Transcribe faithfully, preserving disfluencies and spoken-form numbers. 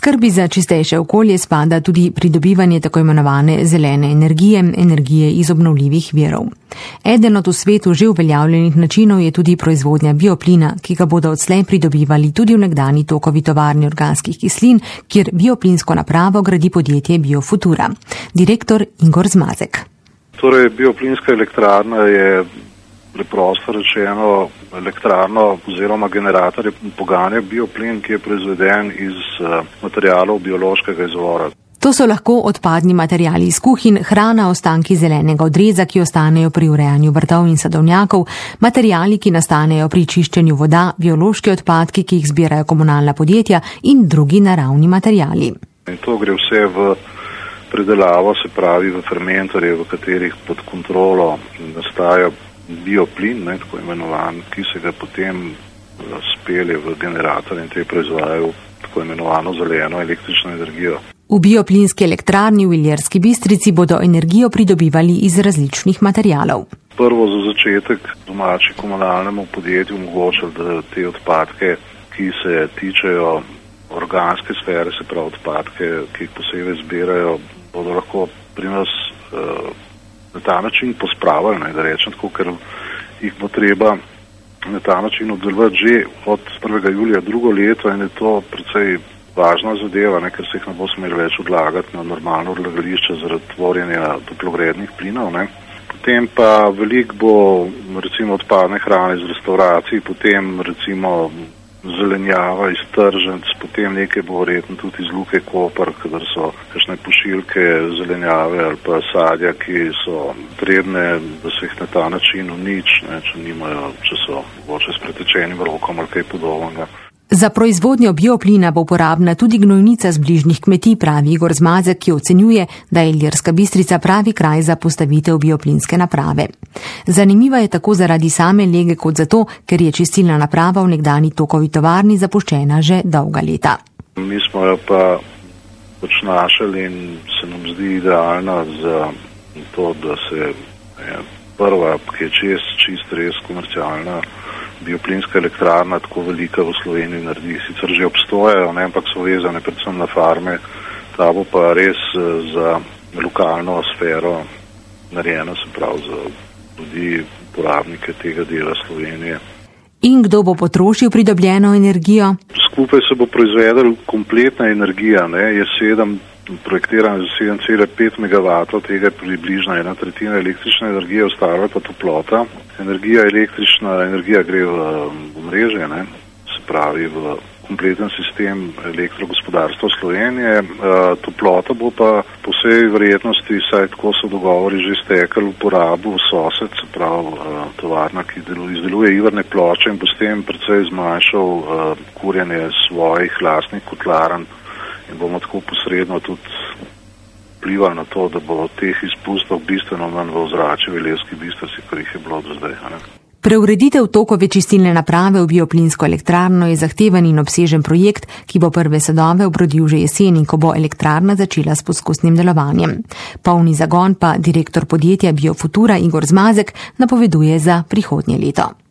Skrbi za čistejše okolje spada tudi pridobivanje tako imenovane zelene energije, energije iz obnovljivih virov. Eden od v svetu že uveljavljenih načinov je tudi proizvodnja bioplina, ki ga bodo odslej pridobivali tudi v nekdani Tokovi tovarni organskih kislin, kjer bioplinsko napravo gradi podjetje Biofutura. Direktor Igor Zmazek. Torej, bioplinska elektrarna je preprosto rečeno elektrarno oziroma generator poganja bioplin, ki je proizveden iz materialov biološkega izvora. To so lahko odpadni materijali iz kuhinj, hrana, ostanki zelenega odreza, ki ostanejo pri urejanju vrtov in sadovnjakov, materijali, ki nastanejo pri čiščenju voda, biološki odpadki, ki jih zbirajo komunalna podjetja in drugi naravni materijali. In to gre vse v predelavo, se pravi v fermentorje, v katerih pod kontrolo nastaja bioplin, ne, tako imenovan, ki se ga potem spelje v generator in te proizvajajo tako imenovano zeleno električno energijo. V bioplinski elektrarni v Ilirski Bistrici bodo energijo pridobivali iz različnih materialov. Prvo za začetek domači komunalnemu podjetju omogočili, da te odpadke, ki se tičejo organske sfere, se pravi odpadke, ki jih posebej zbirajo, bodo lahko pri nas uh, na ta način pospravili, ne, da rečem tako, ker jih bo treba na ta način obdelovati že od prvega julija drugo leto in je to precej važna zadeva, ne, ker se jih ne bo smeli več odlagati na normalno odlagališče zaradi tvorjenja toplogrednih plinov. Ne. Potem pa veliko bo recimo odpadne hrane iz restauracij, potem recimo zelenjava iz tržnic, potem nekaj bo verjetno tudi iz Luke Koper, kadar so kakšne pošiljke zelenjave ali pa sadja, ki so potrebne, da se jih na ta način unič, ne, če nimajo, če so mogoče s pretečenim rokom ali kaj podobnega. Za proizvodnjo bioplina bo uporabna tudi gnojnica z bližnjih kmetij, pravi Igor Zmazek, ki ocenjuje, da je Ilirska Bistrica pravi kraj za postavitev bioplinske naprave. Zanimiva je tako zaradi same lege kot zato, ker je čistilna naprava v nekdani Tokovi tovarni zapuščena že dolga leta. Mi smo jo pa pač našli in se nam zdi idealna za to, da se je prva, ki je čist, čist res komercialna bioplinska elektrarna, tako velika v Sloveniji naredi. Sicer že obstojajo, ne, ampak so vezane predvsem na farme. Ta bo pa res za lokalno sfero narejena, se pravi za ljudi, uporabnike tega dela Slovenije. In kdo bo potrošil pridobljeno energijo? Skupaj se bo proizvedel kompletna energija, ne, je sedem projektiran za sedem cela pet megavatov, tega je približno ena tretjina električne energije, ostalo pa toplota. Energija električna, energija gre v, v mreže, ne, se pravi v kompleten sistem elektrogospodarstva Slovenije. E, toplota bo pa po vsej verjetnosti, saj tako so dogovori že stekli, uporabo sosed, se pravi e, tovarna, ki deluje, izdeluje ivrne ploče in bo s tem precej zmanjšal e, kurjenje svojih lastnih kotlarn. In bomo tako posredno tudi vplivali na to, da bo teh izpustov bistveno manj v ozračju v Ilirski Bistrici, kar jih je bilo do zdaj. Ne? Preureditev Tokove čistilne naprave v bioplinsko elektrarno je zahteven in obsežen projekt, ki bo prve sadove obrodil že jeseni, ko bo elektrarna začela s poskusnim delovanjem. Polni zagon pa direktor podjetja Biofutura Igor Zmazek napoveduje za prihodnje leto.